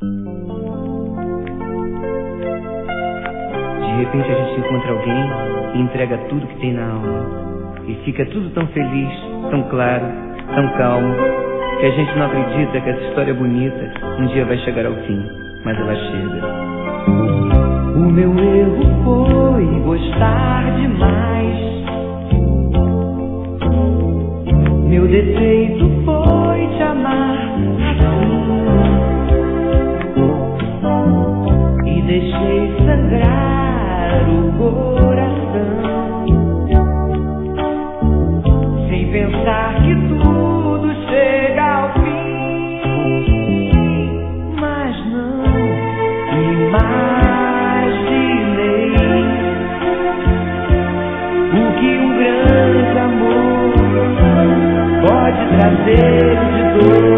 De repente a gente encontra alguém e entrega tudo que tem na alma. E fica tudo tão feliz, tão claro, tão calmo, que a gente não acredita que essa história bonita um dia vai chegar ao fim, mas ela chega. O meu erro foi gostar demais. Meu defeito foi te amar assim, e deixei sangrar o coração, sem pensar que tudo chega ao fim. Mas não imaginei o que um grande amor pode trazer de dor.